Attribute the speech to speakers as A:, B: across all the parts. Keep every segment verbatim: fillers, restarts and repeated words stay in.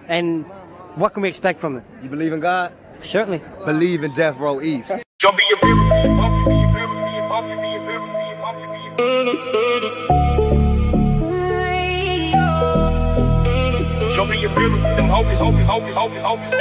A: And what can we expect from it?
B: You believe in God?
A: Certainly.
B: Believe in Death Row East.
C: Show me your river, them hocus, hocus, hocus, hocus, hocus.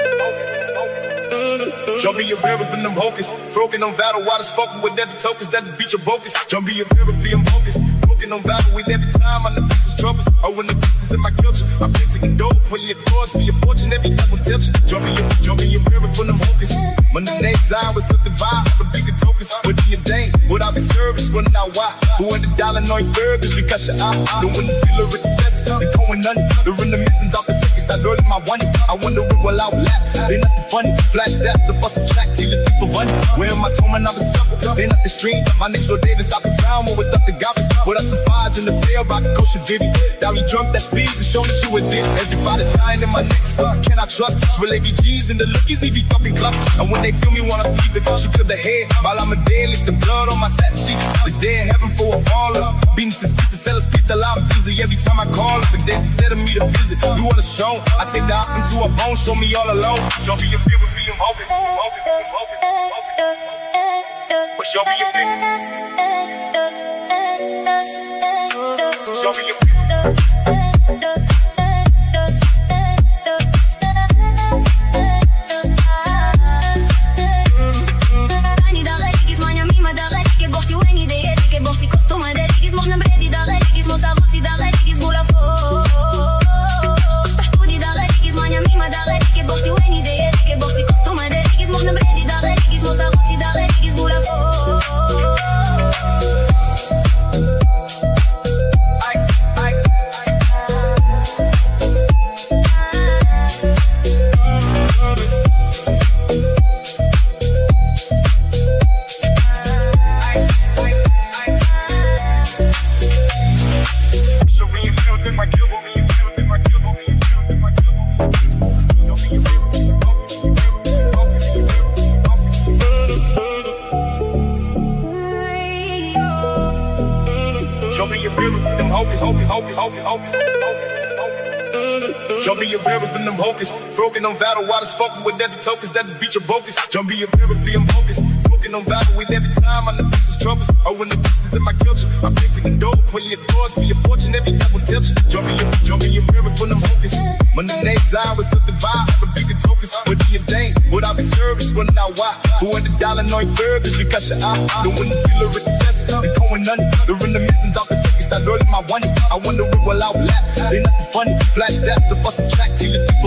C: Show me your river from them hocus. Broken on battle, waters fucking with every tokens that the beat your bogus. Show me your river for them hocus. Broken on battle with every time on the pieces troubles. Oh, when the pieces in my culture, I'm taking dope, pulling your chords for your fortune, every level tilt you. Show me your, show me your river from them hocus. When the name's I was up the vibe, the bigger tokens. What do you think? What I be service, running out why? Who in the dollar knowing burgers because you're out. The when the filler with the best, they going none. The reminiscence off the figures, start rolling my money. I wonder what will outlap. They nothing funny. Flash that, so bust a track till you think for money. Where my tone and I've been stuck. They not the stream. My name's Lord Davis, I've been found one without the goblins. With us some fires in the field, rock a kosher Vivi. Now we drunk that speeds and show that you a dick. Everybody's dying in my necks. Can I trust? Will A V Gs and the lookies, E V talking clusters. And when they feel me, wanna sleep, it she could the head. While I'm a dead, leave the blood on my satin sheets. It's dead heaven for a baller. Beating since pieces, sellers, piece till I'm busy. Every time I call, if a days instead of me to visit. You want a show? I take the option to a bone, show me all alone. Don't be a fear with me, I'm hoping, I'm hoping, I'm hoping, I'm hoping. But show me your thing. Show me your thing. Show me your river from them hocus. Broken on battle, waters fucking with every tokens that beat your bogus. Show me your river for them hocus. Broken on battle with every time on the pieces troubles. Oh, when the pieces in my culture, I'm taking dope, pulling your chords for your fortune, every level tilt you. Show me your, show me your river from them hocus. When the name's I was up the vibe, the bigger tokens. What do you think? What I be service, running out why? Who in the dollar knowing burgers because you're out. The when the filler with the best, they going none. The reminiscence off the figures, start rolling my money. I wonder what will outlap. They nothing funny. Flash that, so bust a track till you think for